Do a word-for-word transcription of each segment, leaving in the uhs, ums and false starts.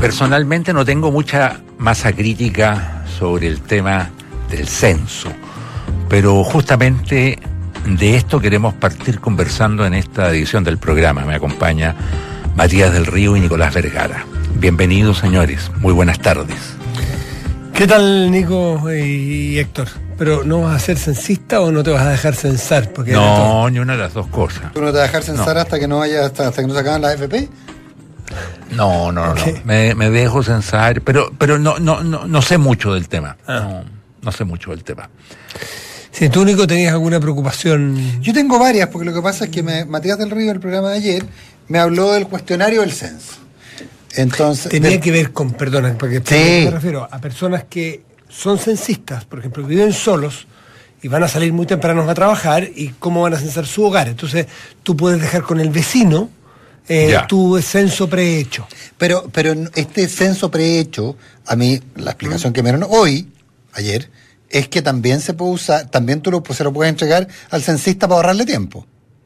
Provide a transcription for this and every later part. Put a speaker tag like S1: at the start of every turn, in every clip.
S1: Personalmente no tengo mucha masa crítica sobre el tema del censo, pero justamente de esto queremos partir conversando en esta edición del programa. Me acompaña Matías del Río y Nicolás Vergara. Bienvenidos, señores. Muy buenas tardes.
S2: ¿Qué tal, Nico y Héctor? ¿Pero no vas a ser censista o no te vas a dejar censar? Porque
S1: no, ni una de las dos cosas.
S3: ¿Tú no te vas a dejar censar no. hasta que no vaya, hasta, hasta que no se acaban las F P?
S1: No, no, okay. no. Me, me dejo censar, pero, pero no, no, no, no sé mucho del tema. Ah. No, no sé mucho del tema.
S2: Si tú, Nico, tenías alguna preocupación.
S3: Yo tengo varias, porque lo que pasa es que me, Matías del Río, en el programa de ayer, me habló del cuestionario del censo. Entonces,
S2: tenía
S3: de...
S2: que ver con, perdona, porque
S3: sí.
S2: me refiero a personas que son censistas, por ejemplo, que viven solos y van a salir muy tempranos a trabajar, y cómo van a censar su hogar. Entonces, tú puedes dejar con el vecino eh, tu censo prehecho.
S3: Pero, pero este censo prehecho, a mí, la explicación ¿Mm? que me dieron hoy, ayer, es que también se puede usar, también tú lo, se lo puedes entregar al censista para ahorrarle tiempo.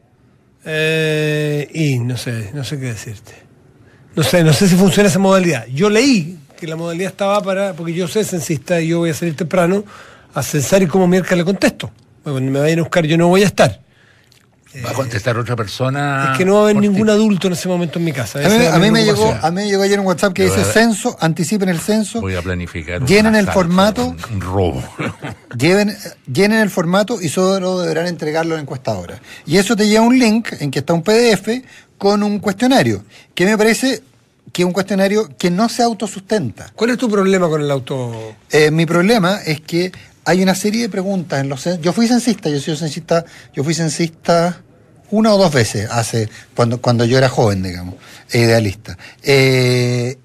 S2: Eh, y no sé, no sé qué decirte. No sé, no sé si funciona esa modalidad. Yo leí que la modalidad estaba para, porque yo soy censista y yo voy a salir temprano a censar, y como miércoles le contesto. Bueno, cuando me vayan a buscar yo no voy a estar.
S1: ¿Va a contestar otra persona?
S2: Es que no va a haber ningún ti. adulto en ese momento en mi casa.
S3: A mí, a mí me llegó, a mí me llegó ayer un WhatsApp que dice censo, anticipen el censo.
S1: Voy a planificar.
S3: Llenen el formato.
S1: Un, un robo.
S3: Lleven, llenen el formato y solo deberán entregarlo a la encuestadora. Y eso te lleva un link en que está un P D F con un cuestionario, que me parece que es un cuestionario que no se autosustenta.
S2: ¿Cuál es tu problema con el auto?
S3: Eh, mi problema es que hay una serie de preguntas en los cen... Yo fui censista, yo soy censista, yo fui censista una o dos veces hace, cuando, cuando yo era joven, digamos, e idealista. Eh,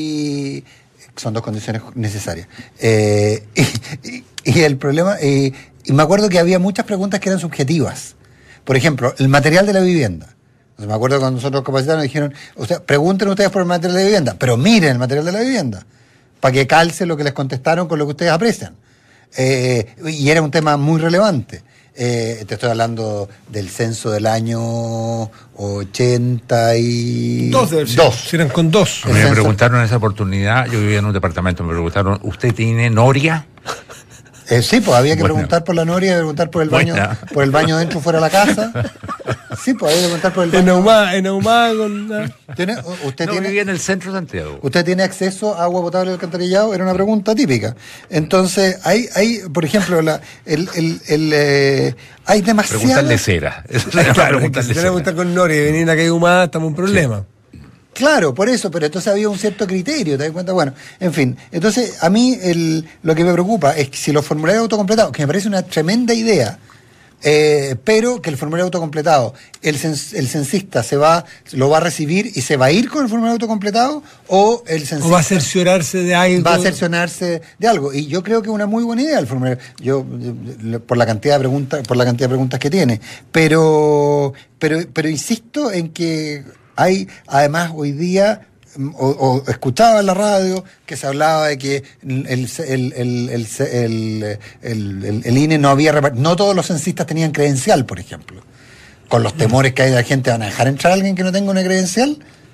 S3: y son dos condiciones necesarias. Eh, y, y, y el problema, eh, y me acuerdo que había muchas preguntas que eran subjetivas. Por ejemplo, el material de la vivienda. Entonces, me acuerdo cuando nosotros capacitamos dijeron, o sea, pregunten ustedes por el material de la vivienda, pero miren el material de la vivienda, para que calce lo que les contestaron con lo que ustedes aprecian. Eh, y era un tema muy relevante. Eh, te estoy hablando del censo del año ochenta y dos.
S2: Dos. Si eran con dos.
S1: A mí me preguntaron en esa oportunidad, yo vivía en un departamento, me preguntaron, ¿usted tiene noria?
S3: Eh, sí, pues había que bueno. preguntar por la noria, preguntar por el baño, Buena. por el baño dentro o fuera de la casa. Sí, pues había que preguntar por el baño.
S2: En Ahumada, en Ahumada con...
S3: ¿Tiene, usted
S1: no,
S3: tiene,
S1: vivía en el centro de Santiago.
S3: ¿Usted tiene acceso a agua potable del alcantarillado? Era una pregunta típica. Entonces, hay, hay por ejemplo, la, el, el, el, eh, hay demasiadas...
S1: Preguntarle cera.
S2: Eso claro, claro, es que si se le preguntar con noria y venir acá a Ahumada, estamos en un problema. Sí.
S3: Claro, por eso, pero entonces había un cierto criterio, ¿te das cuenta? Bueno, en fin, entonces a mí el, lo que me preocupa es que si los formularios autocompletados, que me parece una tremenda idea, eh, pero que el formulario autocompletado, el, cens, el censista se va, lo va a recibir y se va a ir con el formulario autocompletado, o el censista...
S2: O va a cerciorarse de algo.
S3: Va a cerciorarse de algo, y yo creo que es una muy buena idea el formulario, yo, por la cantidad de preguntas, por la cantidad de preguntas que tiene, pero, pero, pero insisto en que hay, además, hoy día, o, o escuchaba en la radio que se hablaba de que el, el, el, el, el, el, el, el I N E no había repartido, no todos los censistas tenían credencial, por ejemplo. Con los temores que hay de la gente, ¿van a dejar entrar a alguien que no tenga una credencial?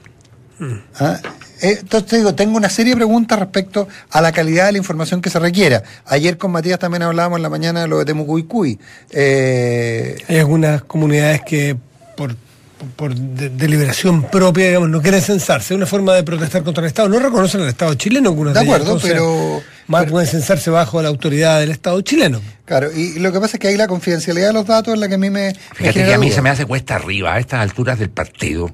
S3: ¿Ah? Entonces te digo, tengo una serie de preguntas respecto a la calidad de la información que se requiera. Ayer con Matías también hablábamos en la mañana de lo de Temucuicui. Eh,
S2: hay algunas comunidades que por por de, deliberación propia, digamos, no quieren censarse, es una forma de protestar contra el Estado, no reconocen al Estado chileno.
S3: De acuerdo, entonces, pero...
S2: más
S3: pero,
S2: pueden censarse bajo la autoridad del Estado chileno.
S3: Claro, y lo que pasa es que ahí la confidencialidad de los datos es la que a mí me...
S1: Fíjate
S3: me
S1: que a mí
S3: duda.
S1: se me hace cuesta arriba, a estas alturas del partido,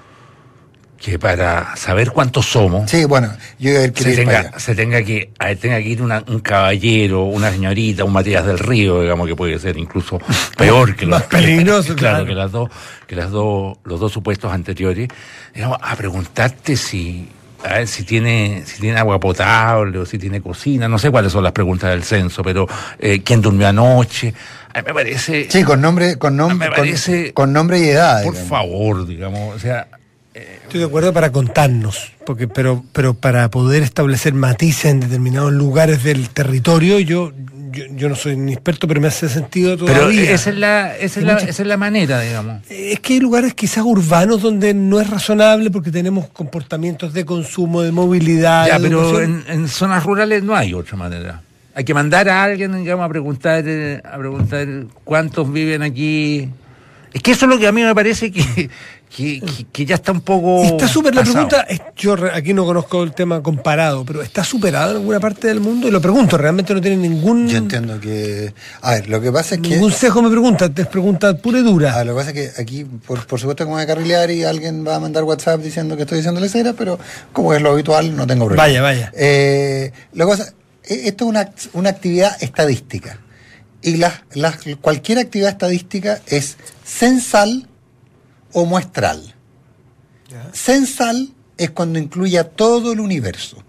S1: que para saber cuántos somos,
S3: sí, bueno, yo
S1: se, tenga, se tenga que tenga que ir una, un caballero, una señorita, un Matías del Río, digamos, que puede ser incluso peor que los
S2: más peligroso,
S1: claro,
S2: claro,
S1: que las dos, que las dos, los dos supuestos anteriores, digamos, a preguntarte si, a ver, si tiene, si tiene agua potable o si tiene cocina, no sé cuáles son las preguntas del censo, pero eh, quién durmió anoche. A mí me parece,
S3: sí, con nombre, con nombre,
S1: parece,
S3: con, con nombre y edad.
S1: Por
S3: digamos.
S1: favor, digamos, o sea.
S2: Estoy de acuerdo para contarnos, porque pero pero para poder establecer matices en determinados lugares del territorio, yo yo, yo no soy ni experto, pero me hace sentido todavía.
S1: Pero esa es la, esa es la, esa es la manera, digamos.
S2: Es que hay lugares quizás urbanos donde no es razonable porque tenemos comportamientos de consumo, de movilidad.
S1: Ya,
S2: de
S1: pero en, en zonas rurales no hay otra manera. Hay que mandar a alguien, digamos, a preguntar, eh, a preguntar cuántos viven aquí. Es que eso es lo que a mí me parece que, que, que, que ya está un poco
S2: Está súper, la
S1: pasado.
S2: pregunta, es, yo re- aquí no conozco el tema comparado, pero ¿está superado en alguna parte del mundo? Y lo pregunto, realmente no tiene ningún...
S3: Yo entiendo que... A ver, lo que pasa es que...
S2: Ningún sesgo me pregunta, es pregunta pura y dura.
S3: Ah, lo que pasa es que aquí, por, por supuesto, como voy a carrilear y alguien va a mandar WhatsApp diciendo que estoy diciéndole cera, pero como es lo habitual, no tengo problema.
S2: Vaya, vaya.
S3: Eh, lo que pasa, eh, esto es una, una actividad estadística. Y las, las, cualquier actividad estadística es censal o muestral.
S2: Ya.
S3: Censal es cuando incluye a todo el universo.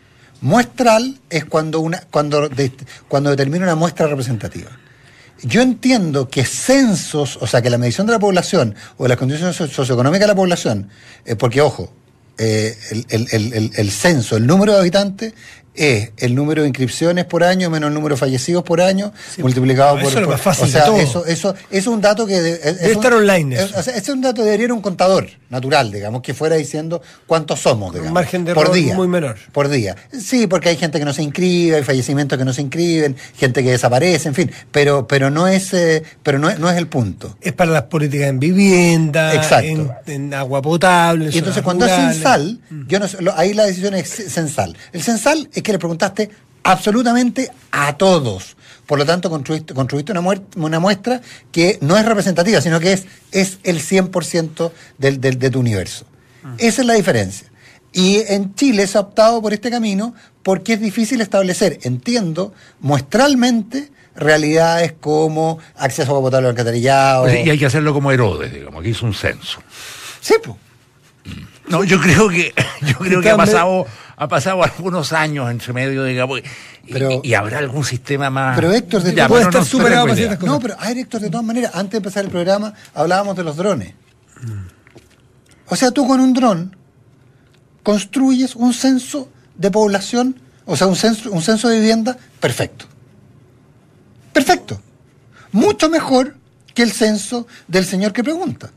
S3: Muestral es cuando, una, cuando, de, cuando determina una muestra representativa. Yo entiendo que censos, o sea, que la medición de la población o de las condiciones socioeconómicas de la población, eh, porque, ojo, eh, el, el, el, el, el censo, el número de habitantes, es el número de inscripciones por año menos el número de fallecidos por año,
S2: sí,
S3: multiplicado
S2: no,
S3: por...
S2: eso es lo
S3: por
S2: más fácil
S3: o sea,
S2: de todo.
S3: eso, eso, eso es un dato que... De, es,
S2: Debe
S3: es un,
S2: estar online
S3: es,
S2: eso.
S3: o sea, ese es un dato que debería ir un contador natural, digamos, que fuera diciendo cuántos somos, digamos.
S2: Un margen de
S3: por
S2: error
S3: día,
S2: muy menor.
S3: Por día. Sí, porque hay gente que no se inscribe, hay fallecimientos que no se inscriben, gente que desaparece, en fin, pero, pero no es, eh, pero no es, no es el punto.
S2: Es para las políticas en vivienda,
S3: Exacto.
S2: en, en agua potable. en
S3: Y entonces
S2: zonas
S3: cuando es
S2: rurales.
S3: censal, yo no sé, lo- ahí la decisión es censal. El censal es que le preguntaste absolutamente a todos. Por lo tanto, construiste, construiste una, muer- una muestra que no es representativa, sino que es, es el cien por ciento del, del, de tu universo. Esa es la diferencia. Y en Chile se ha optado por este camino porque es difícil establecer, entiendo, muestralmente, realidades como acceso a agua potable al alcantarillado.
S1: Pues, y hay que hacerlo como Herodes, digamos, que hizo un censo.
S3: Sí, pues.
S1: No, yo creo que, yo creo que
S2: Está
S1: ha
S2: me-
S1: pasado, ha pasado algunos años entre medio, digamos, y,
S3: Pero-
S1: y habrá algún sistema más.
S3: Pero Héctor, de
S1: Ya,
S3: puede
S1: pero
S2: estar
S1: no
S2: superado
S1: tengo
S2: para
S1: idea.
S2: ciertas cosas.
S3: No, pero hay Héctor, de todas maneras, antes de empezar el programa, hablábamos de los drones. O sea, tú con un dron construyes un censo de población, o sea, un censo, un censo de vivienda perfecto. Perfecto. Mucho mejor que el censo del señor que pregunta.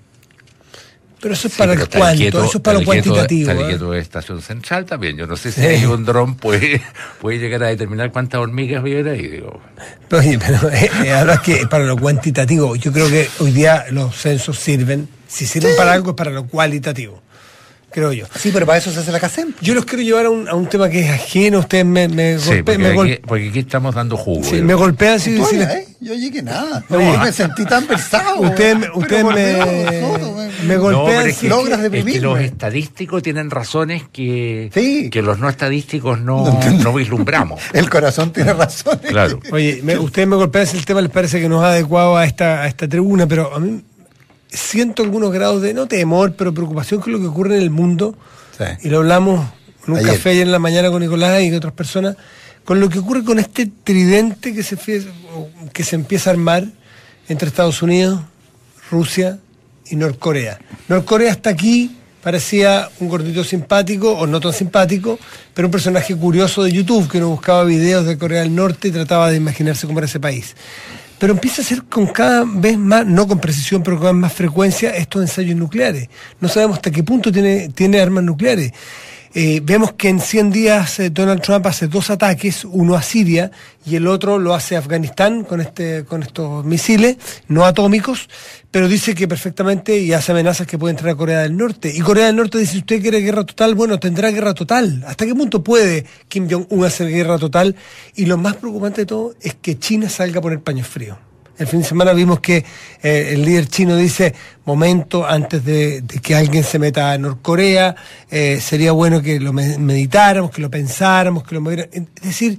S2: Pero eso es
S1: Sí,
S2: para
S1: pero
S2: el
S1: está
S2: cuánto,
S1: quieto-
S2: eso es para lo
S1: está quieto-
S2: cuantitativo.
S1: Está
S2: ¿eh?
S1: quieto de estación central también. Yo no sé si
S2: Sí.
S1: ahí un dron puede, puede llegar a determinar cuántas hormigas viven ahí, digo.
S2: Oye, pero eh, eh, ahora es que para lo cuantitativo, yo creo que hoy día los censos sirven, si sirven para algo es para lo cualitativo, creo yo.
S3: Sí, pero para eso se hace la CACEM.
S2: Yo los quiero llevar a un, a un tema que es ajeno, ustedes me, me,
S1: Sí,
S2: golpe-
S1: porque,
S2: me, gol-
S1: aquí, porque aquí estamos dando jugo.
S2: sí,
S1: digo.
S2: me golpean así.
S3: Tú,
S2: si les-
S3: ¿eh? Yo llegué nada.
S2: Oye.
S3: Yo me sentí tan pesado.
S2: Ustedes me-
S3: Pero
S2: ustedes
S3: por
S2: me-
S3: Dios, Soto, me-
S2: me
S1: No,
S2: golpean
S1: pero es
S2: si
S1: que,
S3: logras
S1: es que
S3: deprimirme.
S1: los estadísticos tienen razones que,
S3: Sí.
S1: que los no estadísticos no,
S3: No entiendo.
S1: no vislumbramos.
S3: El corazón tiene razón.
S1: Claro.
S2: Oye, me- ustedes me golpean si el tema les parece que no es adecuado a esta, a esta tribuna, pero a mí siento algunos grados de, no temor, pero preocupación con lo que ocurre en el mundo.
S3: Sí.
S2: Y lo hablamos en un
S3: Ayer.
S2: café ayer en la mañana con Nicolás y con otras personas, con lo que ocurre con este tridente que se, fie- que se empieza a armar entre Estados Unidos, Rusia y Norcorea. Norcorea hasta aquí parecía un gordito simpático, o no tan simpático, pero un personaje curioso de YouTube, que uno buscaba videos de Corea del Norte y trataba de imaginarse cómo era ese país. Pero empieza a ser con cada vez más, no con precisión, pero con cada vez más frecuencia, estos ensayos nucleares. No sabemos hasta qué punto tiene, tiene armas nucleares. Eh, vemos que en cien días eh, Donald Trump hace dos ataques, uno a Siria y el otro lo hace a Afganistán con, este, con estos misiles no atómicos, pero dice que perfectamente y hace amenazas que puede entrar a Corea del Norte. Y Corea del Norte dice, si usted quiere guerra total, bueno, tendrá guerra total. ¿Hasta qué punto puede Kim Jong-un hacer guerra total? Y lo más preocupante de todo es que China salga a poner paños fríos. El fin de semana vimos que eh, el líder chino dice, momento antes de, de que alguien se meta a Norcorea, eh, sería bueno que lo me- meditáramos, que lo pensáramos, que lo moviera. Es decir,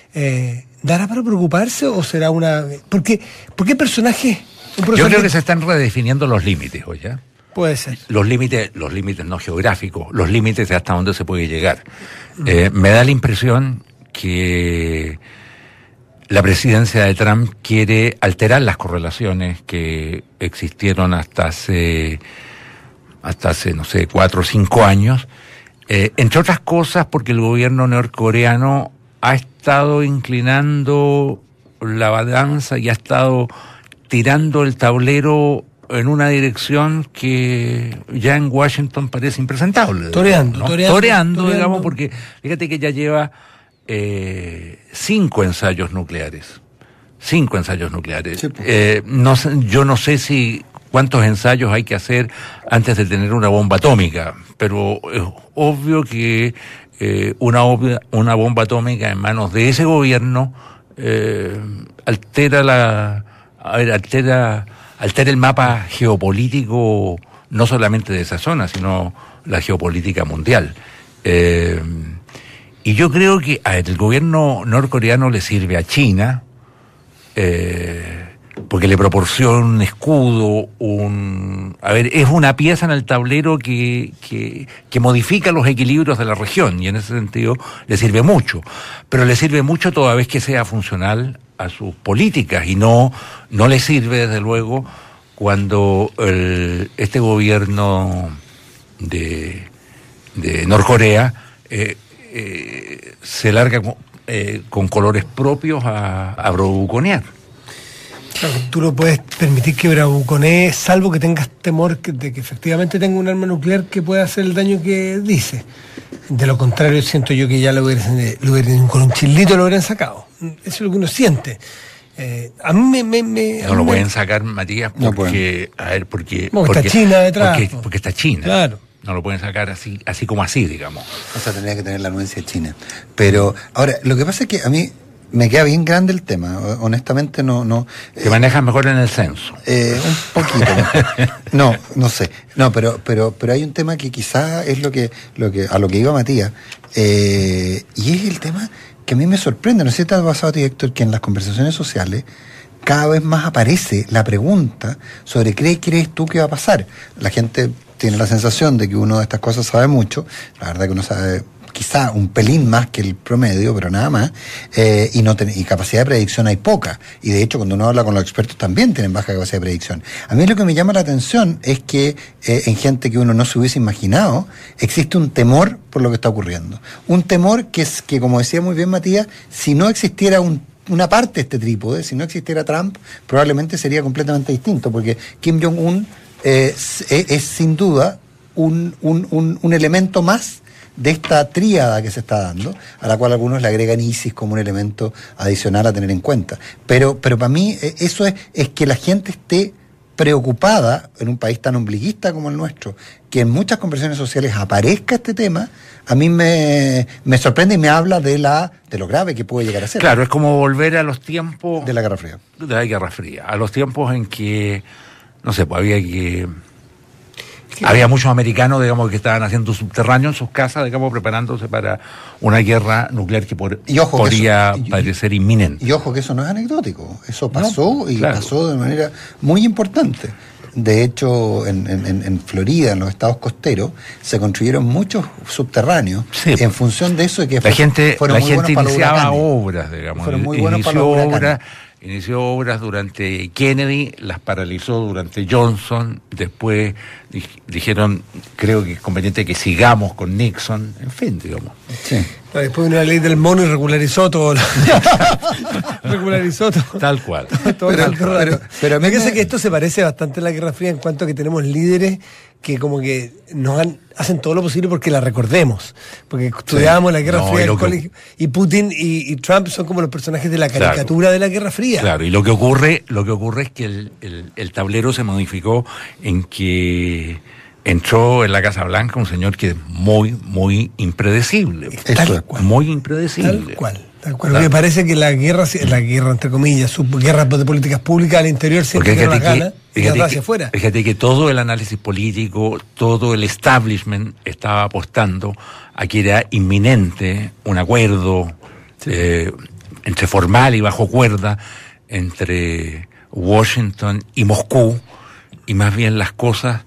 S2: eh, ¿dará para preocuparse o será una...? Porque, ¿por qué personaje? un
S1: Yo
S2: personaje-
S1: creo que se están redefiniendo los límites hoy, ¿ya?
S2: Puede ser.
S1: Los límites, los límites no geográficos, los límites de hasta dónde se puede llegar. Eh, me da la impresión que la presidencia de Trump quiere alterar las correlaciones que existieron hasta hace, hasta hace, no sé, cuatro o cinco años, eh, entre otras cosas porque el gobierno norcoreano ha estado inclinando la balanza y ha estado tirando el tablero en una dirección que ya en Washington parece impresentable.
S2: Toreando,
S1: ¿no?
S2: toreando,
S1: toreando,
S2: toreando.
S1: digamos, porque fíjate que ya lleva eh, cinco ensayos nucleares. Cinco ensayos nucleares.
S3: Sí, pues.
S1: eh, no sé, yo no sé si cuántos ensayos hay que hacer antes de tener una bomba atómica, pero es obvio que eh, una, obvia, una bomba atómica en manos de ese gobierno eh, altera la, a ver, altera altera el mapa geopolítico, no solamente de esa zona, sino la geopolítica mundial. Eh, y yo creo que a ver, el gobierno norcoreano le sirve a China, eh, porque le proporciona un escudo, un... A ver, es una pieza en el tablero que, que, que modifica los equilibrios de la región, y en ese sentido le sirve mucho. Pero le sirve mucho toda vez que sea funcional a sus políticas, y no, no le sirve, desde luego, cuando el, este gobierno de, de Norcorea eh, eh, se larga con, eh, con colores propios a, a bravuconear.
S2: Claro, tú no puedes permitir que bravuconee, salvo que tengas temor que, de que efectivamente tenga un arma nuclear que pueda hacer el daño que dice. De lo contrario, siento yo que ya lo hubieran, lo hubieran con un chilito lo hubieran sacado. Eso es lo que uno siente. Eh, a mí me... me, me
S1: no lo
S2: me...
S1: pueden sacar, Matías, porque... No a ver, porque...
S2: Porque,
S1: porque
S2: está China detrás.
S1: Porque, porque está China.
S2: Claro.
S1: No lo pueden sacar así así como así, digamos.
S3: O sea, tendría que tener la anuencia china. Pero, ahora, lo que pasa es que a mí me queda bien grande el tema. Honestamente, no... no
S1: Te eh, manejas mejor en el censo.
S3: Eh, un poquito. no, no sé. No, pero pero pero hay un tema que quizás es lo que lo que a lo que iba Matías. Eh, y es el tema que a mí me sorprende. No sé si te ha pasado a ti, Héctor, que en las conversaciones sociales cada vez más aparece la pregunta sobre ¿qué crees tú que va a pasar? La gente tiene la sensación de que uno de estas cosas sabe mucho. La verdad que uno sabe quizá un pelín más que el promedio, pero nada más, eh, y no ten, y capacidad de predicción hay poca, y de hecho cuando uno habla con los expertos también tienen baja capacidad de predicción. A mí lo que me llama la atención es que eh, en gente que uno no se hubiese imaginado, existe un temor por lo que está ocurriendo. Un temor que es que, como decía muy bien Matías, si no existiera un una parte de este trípode, si no existiera Trump, probablemente sería completamente distinto, porque Kim Jong-un eh, es, es sin duda un, un, un, un elemento más de esta tríada que se está dando, a la cual algunos le agregan ISIS como un elemento adicional a tener en cuenta. Pero, pero para mí eso es, es que la gente esté preocupada en un país tan ombliguista como el nuestro, que en muchas conversaciones sociales aparezca este tema, a mí me, me sorprende y me habla de la de lo grave que puede llegar a ser.
S1: Claro, es como volver a los tiempos...
S3: De la Guerra Fría.
S1: De la Guerra Fría, a los tiempos en que, no sé, pues había que... ¿Qué? Había muchos americanos, digamos, que estaban haciendo subterráneo en sus casas, digamos, preparándose para una guerra nuclear que por,
S3: y ojo,
S1: podría
S3: que eso, y,
S1: parecer inminente.
S3: Y ojo que eso no es anecdótico, eso pasó
S1: no,
S3: y
S1: claro.
S3: pasó de manera muy importante. De hecho, en, en, en Florida, en los estados costeros, se construyeron muchos subterráneos sí, en función de eso y que
S1: la
S3: fue,
S1: gente,
S3: fueron
S1: la
S3: muy
S1: gente
S3: buenos
S1: iniciaba
S3: para los
S1: obras, digamos,
S3: fueron muy buenos
S1: inició
S3: para los
S1: obras, inició obras durante Kennedy, las paralizó durante Johnson, después dijeron, creo que es conveniente que sigamos con Nixon, en fin, digamos.
S2: Sí. Después vino la ley del mono y regularizó todo. Lo... regularizó todo.
S1: Tal cual.
S2: todo
S3: pero,
S2: el
S3: pero, pero, pero
S2: me parece que esto se parece bastante a la Guerra Fría en cuanto a que tenemos líderes que como que nos han, hacen todo lo posible porque la recordemos. Porque estudiábamos sí. la Guerra no, Fría en el colegio. Y Putin y, y Trump son como los personajes de la caricatura claro. de la Guerra Fría.
S1: Claro, y lo que ocurre, lo que ocurre es que el, el, el tablero se modificó en que entró en la Casa Blanca un señor que es muy, muy impredecible.
S2: Tal cual.
S1: Muy impredecible.
S2: Tal cual. Tal cual. Me parece que la guerra, la guerra entre comillas, su guerra de políticas públicas al interior siempre que no las gana y las hacia afuera.
S1: Fíjate que todo el análisis político, todo el establishment estaba apostando a que era inminente un acuerdo sí. eh, entre formal y bajo cuerda entre Washington y Moscú, y más bien las cosas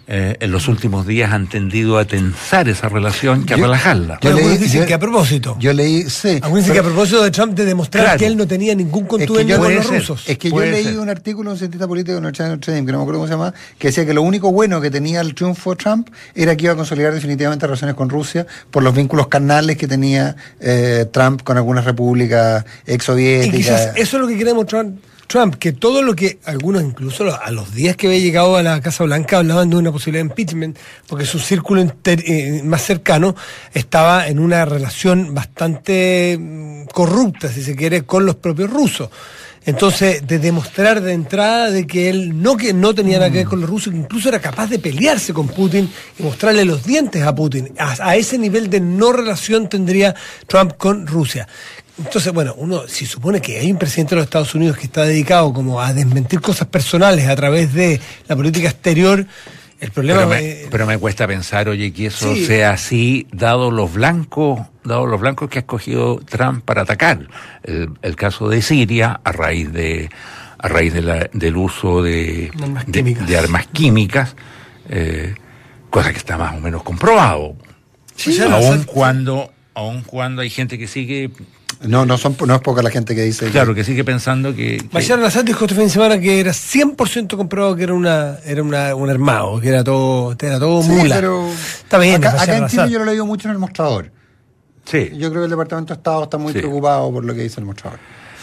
S1: eh, en los últimos días han tendido a tensar esa relación que a
S3: Yo-
S1: relajarla.
S3: Yo
S2: Algunos
S3: leí-
S2: dicen
S3: yo-
S2: que a propósito.
S3: Yo leí, sí.
S2: Algunos dicen que a propósito de Trump de demostrar
S1: Claro.
S2: que él no tenía ningún
S3: Es que
S2: contubernio
S3: yo-
S2: con
S1: puede
S2: los
S1: ser.
S2: rusos.
S3: Es que yo
S1: Puede
S3: leí
S1: ser.
S3: un artículo de un cientista político de Notre Dame, que no me acuerdo cómo se llama, que decía que lo único bueno que tenía el triunfo de Trump era que iba a consolidar definitivamente relaciones con Rusia por los vínculos carnales que tenía eh, Trump con algunas repúblicas
S2: Y
S3: exsoviéticas.
S2: quizás eso es lo que quiere demostrar Trump, que todo lo que algunos, incluso lo- a los días que había llegado a la Casa Blanca, hablaban de una posibilidad de impeachment, porque su círculo inter- eh, más cercano estaba en una relación bastante mm, corrupta, si se quiere, con los propios rusos. Entonces, de demostrar de entrada de que él no que no tenía nada que ver con los rusos, que incluso era capaz de pelearse con Putin y mostrarle los dientes a Putin. A, a ese nivel de no relación tendría Trump con Rusia. Entonces, bueno, uno si supone que hay un presidente de los Estados Unidos que está dedicado como a desmentir cosas personales a través de la política exterior, el problema
S1: Pero me,
S2: eh,
S1: pero me cuesta pensar, oye, que eso
S2: Sí.
S1: sea así, dado los blancos, dado los blancos que ha escogido Trump para atacar. El, el caso de Siria, a raíz de, a raíz de la, del uso de
S2: Armas
S1: de,
S2: químicas.
S1: de armas químicas, eh, cosa que está más o menos comprobado.
S2: Sí, ya lo
S1: aun
S2: sé.
S1: cuando, aun cuando hay gente que sigue,
S3: No, no, son, no es poca la gente que dice.
S1: claro, que sigue pensando que, que-
S2: Bashar al-Assad dijo este fin de semana que era cien por ciento comprobado que era una era una, un armado, que era todo era todo
S3: Sí,
S2: mula.
S3: pero
S2: Está bien,
S3: acá,
S2: Bashar
S3: acá en
S2: al-Assad.
S3: Chile yo lo he leído mucho en el mostrador.
S1: sí,
S3: Yo creo que el Departamento de Estado está muy
S1: Sí.
S3: preocupado por lo que dice el mostrador.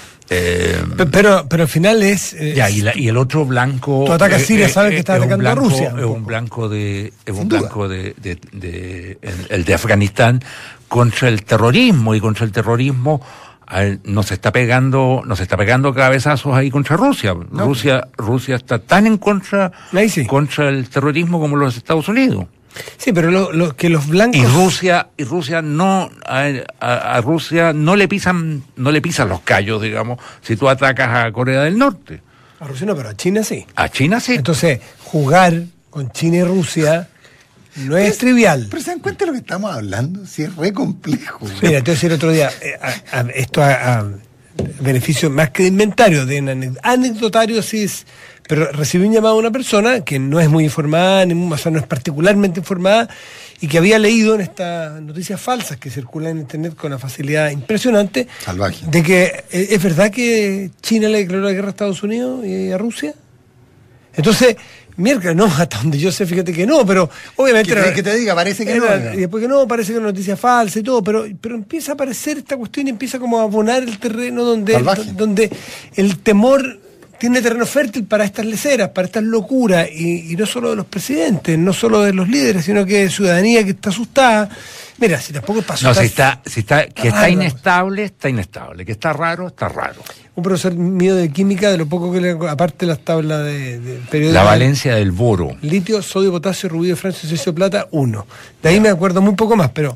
S1: eh,
S2: Pe- Pero, pero al final es. eh,
S1: Ya, y, la- y el otro blanco.
S2: Tú atacas Siria, sabes que está
S1: es un
S2: atacando a
S1: blanco-
S2: Rusia, un
S1: Es
S2: poco.
S1: un blanco de. Es un
S3: Sin duda.
S1: blanco de, de, de- el, el de Afganistán contra el terrorismo, y contra el terrorismo a él no se está pegando, no se está pegando cabezazos ahí contra Rusia.
S3: No.
S1: Rusia, Rusia está tan en contra
S2: Ahí sí.
S1: contra el terrorismo como los Estados Unidos.
S2: Sí, pero lo, lo- que los blancos.
S1: Y Rusia, y Rusia no, a, a- a Rusia no le pisan, no le pisan los callos, digamos, si tú atacas a Corea del Norte.
S2: A Rusia no, pero a China sí.
S1: A China sí.
S2: Entonces, jugar con China y Rusia no es trivial.
S3: Pero ¿se dan cuenta de lo que estamos hablando? Si es re complejo.
S2: Mira, te voy a decir otro día, eh, a- a- esto a, a beneficio más que de inventario, de ane- anecdotario, sí es, pero recibí un llamado de una persona que no es muy informada, ni, mu- o sea, no es particularmente informada, y que había leído en estas noticias falsas que circulan en internet con una facilidad impresionante,
S3: Salvaje.
S2: de que eh, es verdad que China le declaró la guerra a Estados Unidos y a Rusia. Entonces, miércoles, no, hasta donde yo sé, fíjate que no, pero obviamente...
S3: Que te-
S2: era-
S3: que te diga, parece que no,
S2: era-
S3: digamos.
S2: Y después que no, parece que es una noticia falsa y todo, pero, pero empieza a aparecer esta cuestión y empieza como a abonar el terreno donde,
S3: Salvaje.
S2: donde el temor tiene terreno fértil para estas leceras, para estas locuras, y, y no solo de los presidentes, no solo de los líderes, sino que de ciudadanía que está asustada. Mira, si tampoco pasó...
S1: No, si está, si está, que está
S2: raro.
S1: inestable, está inestable. Que está raro, está raro.
S2: Un profesor mío de química, de lo poco que le... Aparte las tablas de, de periódico...
S1: La valencia del boro.
S2: Litio, sodio, potasio, rubio, francio, cesio, plata, uno. De ahí me acuerdo muy poco más, pero...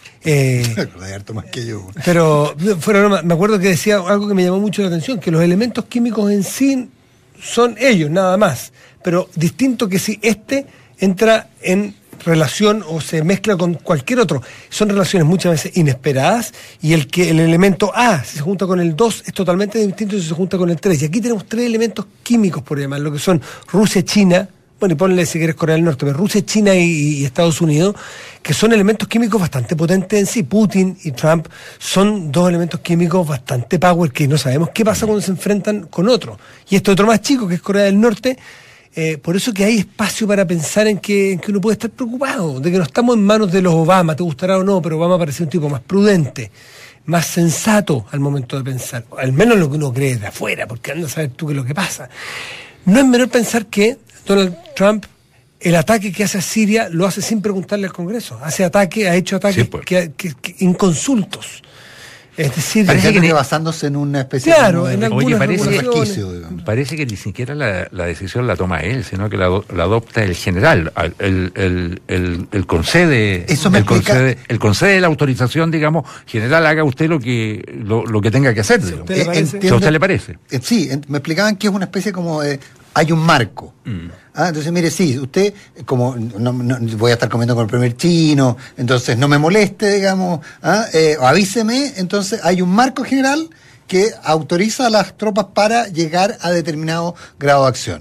S2: Eh,
S3: De harto más que yo.
S2: pero fuera de broma, me acuerdo que decía algo que me llamó mucho la atención, que los elementos químicos en sí son ellos, nada más. Pero distinto que si este entra en relación o se mezcla con cualquier otro. Son relaciones muchas veces inesperadas, y el que el elemento A, si se junta con el dos, es totalmente distinto si se junta con el tres. Y aquí tenemos tres elementos químicos, por llamarlo, que son Rusia, China, bueno, y ponle si quieres Corea del Norte, pero Rusia, China y, y Estados Unidos, que son elementos químicos bastante potentes en sí. Putin y Trump son dos elementos químicos bastante power, que no sabemos qué pasa cuando se enfrentan con otro. Y este otro más chico, que es Corea del Norte, eh, por eso que hay espacio para pensar en que, en que uno puede estar preocupado, de que no estamos en manos de los Obama, te gustará o no, pero Obama parece un tipo más prudente, más sensato al momento de pensar, al menos lo que uno cree de afuera, porque anda a saber tú qué es lo que pasa. No es menor pensar que Donald Trump, el ataque que hace a Siria, lo hace sin preguntarle al Congreso. Hace ataque, ha hecho ataques
S1: Sí, pues.
S2: que, que- que inconsultos. Es decir,
S3: Parece
S1: que
S3: que,
S1: ni-
S3: basándose en una especie
S2: Claro,
S3: de...
S2: en
S3: como-
S2: algunas
S1: Oye, parece-
S2: regulaciones.
S3: resquicio, digamos.
S1: Parece que ni siquiera la, la decisión la toma él, sino que la, ado- la adopta el general. Al- El, el, el, el concede,
S3: Eso me
S1: el
S3: explica-
S1: concede, el concede la autorización, digamos, general, haga usted lo que lo, lo que tenga que hacer. digamos.
S2: usted le
S3: Eh,
S2: parece?
S3: entiendo-
S1: Si a usted le parece.
S3: Eh, Sí, en- me explicaban que es una especie como de... Hay un marco.
S1: Mm.
S3: Ah, entonces, mire, sí, usted, como no, no- voy a estar comiendo con el primer chino, entonces no me moleste, digamos, ah, eh, o avíseme, entonces hay un marco general que autoriza a las tropas para llegar a determinado grado de acción.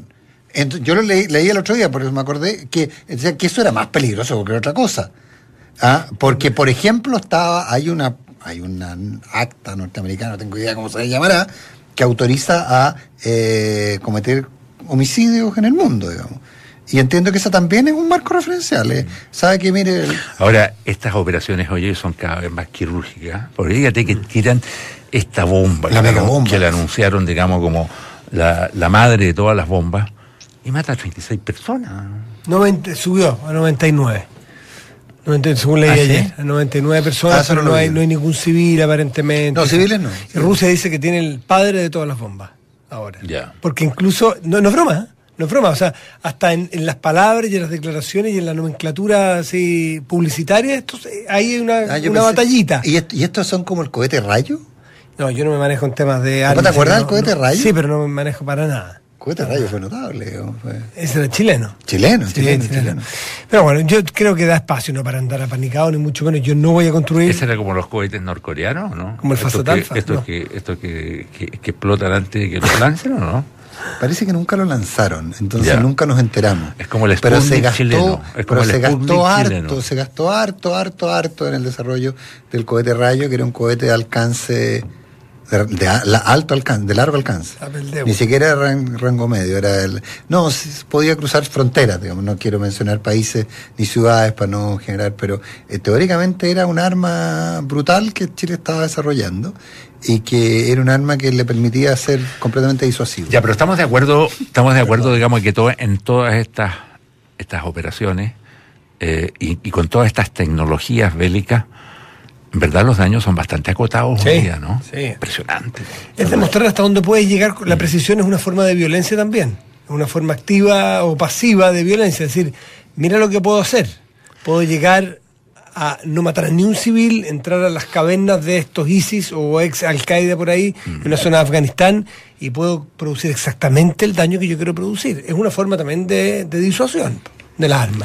S3: Entonces, yo lo leí, leí el otro día, por eso me acordé que decía que eso era más peligroso que cualquier otra cosa. ¿Ah? Porque, por ejemplo, estaba hay una hay una acta norteamericana, no tengo idea cómo se llamará, que autoriza a eh, cometer homicidios en el mundo, digamos. Y entiendo que esa también es un marco referencial. ¿eh? ¿Sabe que mire? El...
S1: Ahora, estas operaciones, oye, son cada vez más quirúrgicas. Porque fíjate que tiran esta bomba,
S3: la
S1: que,
S3: mega bomba,
S1: que la anunciaron, digamos, como la, la madre de todas las bombas, y mata a treinta y seis personas.
S2: noventa, subió a noventa y nueve. noventa, según leí
S1: ¿Ah,
S2: ayer,
S1: sí?
S2: a noventa y nueve personas,
S3: Ah,
S2: pero no hay, no hay ningún civil aparentemente.
S3: No, civiles no.
S2: Y Rusia dice que tiene el padre de todas las bombas ahora.
S1: Ya.
S2: Porque incluso, no, no es broma, ¿eh? No es broma, o sea, hasta en, en las palabras y en las declaraciones y en la nomenclatura así publicitaria, esto, hay una,
S3: Ah,
S2: una
S3: pensé-
S2: batallita.
S3: ¿Y, est- ¿Y estos son como el cohete rayo?
S2: No, yo no me manejo en temas de
S3: ¿No te acuerdas del
S2: no,
S3: cohete
S2: no.
S3: rayo?
S2: Sí, pero no me manejo para nada.
S3: El cohete rayo fue notable. digamos, fue-
S2: Ese era chileno.
S3: Chileno,
S2: Sí,
S3: chileno,
S2: chileno.
S3: chileno.
S2: Pero bueno, yo creo que da espacio no para andar apanicado, ni mucho menos. Yo no voy a construir.
S1: Ese era como los cohetes norcoreanos, ¿no?
S2: Como el
S1: Estos
S2: Fasatalfa,
S1: que, estos
S2: no.
S1: que, estos que, que, que explotan antes de que los lancen, ¿o no?
S3: Parece que nunca lo lanzaron, entonces
S1: Ya.
S3: nunca nos enteramos.
S1: Es como el
S3: pero se
S1: Sputnik
S3: gastó,
S1: chileno, es como
S3: pero
S1: el
S3: se
S1: Sputnik
S3: gastó harto,
S1: chileno.
S3: se gastó harto, harto, harto en el desarrollo del cohete rayo, que era un cohete de alcance, de, de a- la- alto alcance, de largo alcance.
S2: Apeldebo.
S3: Ni siquiera era ran- rango medio, era el, no, sí, podía cruzar fronteras, digamos, no quiero mencionar países ni ciudades para no generar, pero eh, teóricamente era un arma brutal que Chile estaba desarrollando y que era un arma que le permitía ser completamente disuasivo.
S1: Ya, pero estamos de acuerdo, estamos de acuerdo, digamos, que todo, en todas estas, estas operaciones eh, y, y con todas estas tecnologías bélicas, en verdad los daños son bastante acotados
S2: Sí,
S1: hoy día, ¿no?
S2: sí.
S1: Impresionante.
S2: Es demostrar hasta dónde puede llegar. La precisión es una forma de violencia también. Es una forma activa o pasiva de violencia. Es decir, mira lo que puedo hacer. Puedo llegar a no matar a ni un civil, entrar a las cavernas de estos ISIS o ex Al-Qaeda por ahí, en una zona de Afganistán, y puedo producir exactamente el daño que yo quiero producir. Es una forma también de, de disuasión de las armas.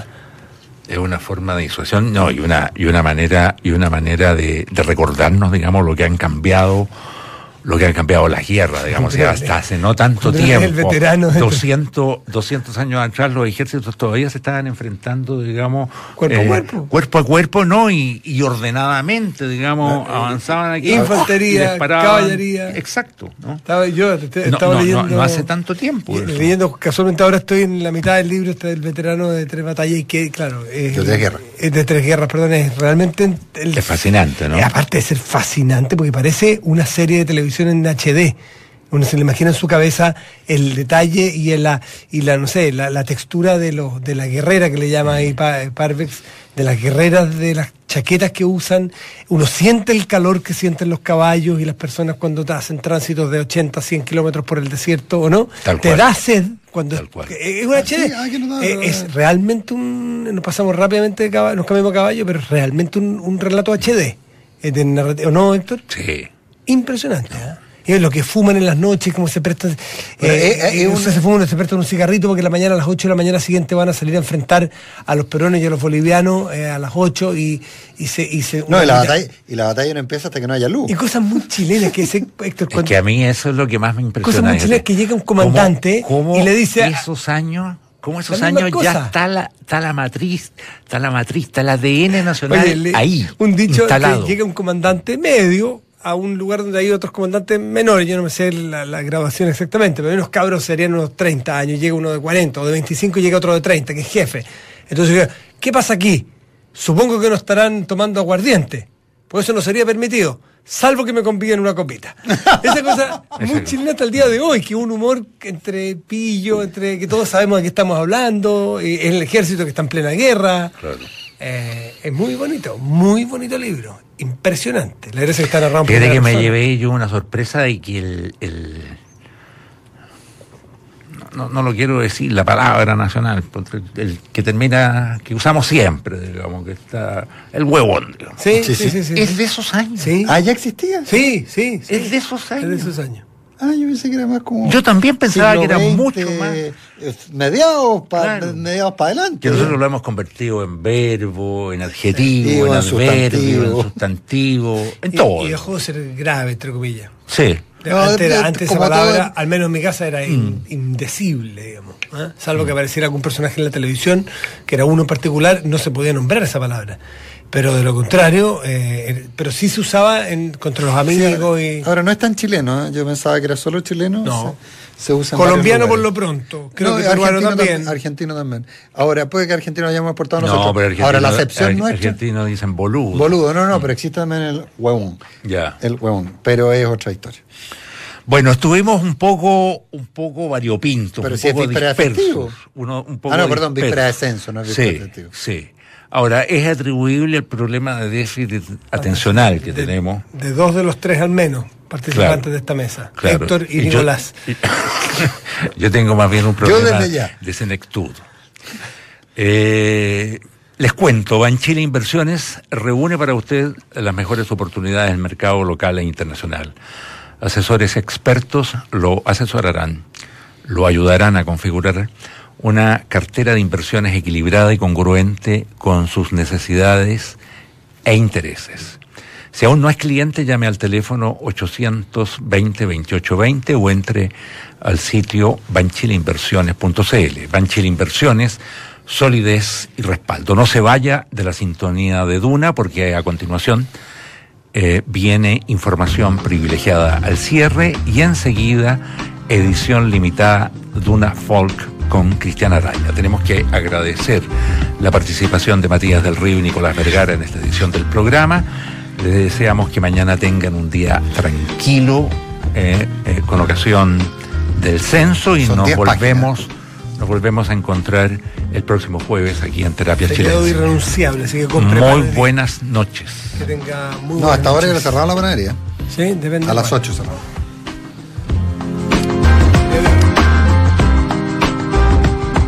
S1: Es una forma de disuasión, no, y una, y una manera, y una manera de, de recordarnos, digamos, lo que han cambiado, lo que han cambiado las guerras, digamos, o sea, hasta hace no tanto
S2: Cuando eres
S1: tiempo,
S2: el veterano de-
S1: doscientos, doscientos años atrás, los ejércitos todavía se estaban enfrentando, digamos,
S2: Cuerpo a cuerpo.
S1: cuerpo a cuerpo, no, y, y ordenadamente, digamos, avanzaban aquí,
S2: Infantería,
S1: y disparaban.
S2: caballería.
S1: Exacto, ¿no?
S2: Estaba yo te- te-
S1: No,
S2: estaba
S1: no, no,
S2: leyendo.
S1: no hace tanto tiempo
S2: y-
S1: eso.
S2: Leyendo, casualmente ahora estoy en la mitad del libro este del veterano de Tres Batallas y que, claro. Es,
S3: De Tres Guerras.
S2: Es de Tres Guerras, perdón, es realmente. El,
S1: Es fascinante, ¿no?
S2: eh, aparte de ser fascinante, porque parece una serie de televisión en H D. Uno se le imagina en su cabeza el detalle y en la, y la no sé, la, la textura de los de la guerrera que le llama ahí Pa- Parvex, de las guerreras, de las chaquetas que usan. Uno siente el calor que sienten los caballos y las personas cuando te hacen tránsitos de ochenta, cien kilómetros por el desierto, ¿o no?
S1: Tal
S2: te
S1: cual.
S2: da sed cuando
S1: Tal
S2: es,
S1: cual.
S2: es un H D.
S3: sí, ah, que no da,
S2: Eh,
S3: no,
S2: es
S3: no.
S2: realmente un. Nos pasamos rápidamente de caballo, nos cambiamos a caballo, pero es realmente un, un relato H D. eh, de narrativa- ¿O no, Héctor?
S1: Sí.
S2: Impresionante. ¿eh? Y es lo que fuman en las noches, cómo se prestan.
S3: Pero
S2: eh,
S3: es- es
S2: eh,
S3: un-
S2: o sea, se fuman, se prestan un cigarrito porque la mañana a las ocho de la mañana siguiente van a salir a enfrentar a los peruanos y a los bolivianos eh, a las ocho y, y se. Y se
S3: No, y la, batalla, y la batalla no empieza hasta que no haya luz.
S2: Y cosas muy chilenas que ese, Héctor,
S1: Es
S2: cuando-
S1: que a mí eso es lo que más me impresiona.
S2: Cosas muy
S1: fíjate.
S2: chilenas que llega un comandante
S1: ¿Cómo- cómo
S2: y le dice a-
S1: esos años, cómo esos
S2: La misma
S1: años
S2: cosa.
S1: ya está la, está la matriz, está la matriz, está el A D N nacional
S2: Oye, le-
S1: ahí,
S2: un dicho
S1: instalado.
S2: que llega un comandante medio a un lugar donde hay otros comandantes menores, yo no me sé la, la grabación exactamente, pero hay unos cabros serían unos treinta años, llega uno de cuarenta o de veinticinco y llega otro de treinta, que es jefe. Entonces, ¿qué pasa aquí? Supongo que no estarán tomando aguardiente, pues eso no sería permitido, salvo que me conviden una copita. Esa cosa muy chilena hasta el día de hoy, que un humor entre pillo, entre que todos sabemos de qué estamos hablando, y el ejército que está en plena guerra.
S1: Claro.
S2: Eh, es muy bonito, muy bonito libro, impresionante. La gracia que está narrado en
S1: Fíjate
S2: primera
S1: que me
S2: persona.
S1: llevé yo una sorpresa de que el, el no, no lo quiero decir la palabra nacional, porque el que termina, que usamos siempre, digamos, que está el huevón, digamos.
S2: Sí,
S3: Sí,
S2: sí,
S3: sí.
S2: sí, sí.
S1: Es de esos años.
S2: Sí.
S3: Ah, ¿ya existía?
S2: Sí, sí, sí.
S1: Es de esos
S2: Es
S1: años.
S2: de esos años.
S3: Ah, yo pensé que era más como...
S1: Yo también pensaba
S3: siglo
S1: que era
S3: veinte,
S1: mucho más.
S3: eh, Mediados para
S1: Claro.
S3: mediados para adelante.
S1: Que nosotros lo hemos convertido en verbo, en adjetivo,
S3: Adjetivo,
S1: en
S3: en
S1: adverbio,
S3: sustantivo.
S1: en sustantivo, en
S2: Y-
S1: todo.
S2: Y dejó de ser grave, entre comillas.
S1: Sí.
S2: No, antes
S3: de-
S2: era- antes esa
S3: como
S2: palabra,
S3: todo-
S2: al menos en mi casa, era in-
S1: Mm.
S2: indecible, digamos. ¿eh? Salvo que apareciera algún personaje en la televisión, que era uno en particular, no se podía nombrar esa palabra. Pero de lo contrario, eh, pero sí se usaba en, contra los amigos y...
S3: Ahora no es tan chileno, ¿eh? Yo pensaba que era solo chileno.
S2: No.
S3: Se, se usa en
S2: Colombiano por
S3: varios
S2: lo
S3: lugares.
S2: pronto, creo
S3: No,
S2: que peruano
S3: argentino
S2: también.
S3: tam- Argentino también. Ahora, puede que argentino hayamos exportado nosotros.
S1: No, pero argentino,
S3: Ahora, la acepción
S1: ar-
S3: nuestra...
S1: argentino dicen boludo.
S3: Boludo, no, no, pero existe también el huevón.
S1: Ya.
S3: El huevón, pero es otra historia.
S1: Bueno, estuvimos un poco, un poco variopintos,
S3: Pero
S1: un
S3: si es
S1: poco
S3: víspera de festivo.
S1: dispersos. Uno, un poco
S3: Ah, no, perdón,
S1: dispersos.
S3: víspera de censo, no es víspera de
S1: Sí,
S3: festivo.
S1: sí. Ahora, es atribuible el problema de déficit atencional que
S2: de,
S1: tenemos.
S2: de dos de los tres al menos participantes
S1: Claro.
S2: de esta mesa,
S1: Claro.
S2: Héctor y,
S1: yo-
S2: Nicolás.
S1: Yo tengo más bien un problema
S3: desde ya.
S1: de senectud. Eh, les cuento, Banchile Inversiones reúne para usted las mejores oportunidades del mercado local e internacional. Asesores expertos lo asesorarán, lo ayudarán a configurar una cartera de inversiones equilibrada y congruente con sus necesidades e intereses. Si aún no es cliente, llame al teléfono ochocientos veinte, veintiocho veinte o entre al sitio banchileinversiones punto c l. Banchile Inversiones, solidez y respaldo. No se vaya de la sintonía de Duna porque a continuación eh, viene información privilegiada al cierre y enseguida edición limitada Duna Folk con Cristian Araya. Tenemos que agradecer la participación de Matías del Río y Nicolás Vergara en esta edición del programa. Les deseamos que mañana tengan un día tranquilo eh, eh, con ocasión del censo y
S3: Son
S1: nos
S3: diez
S1: volvemos nos volvemos a encontrar el próximo jueves aquí en Terapia
S2: Te quedó
S1: Chilena.
S2: irrenunciable, así que compre
S1: Muy
S2: pan,
S1: buenas noches.
S2: que tenga muy
S3: No,
S2: buenas
S3: hasta ahora ya le
S2: noches.
S3: cerraron la panadería.
S2: Sí, depende.
S3: A las
S2: cuál.
S3: ocho cerramos.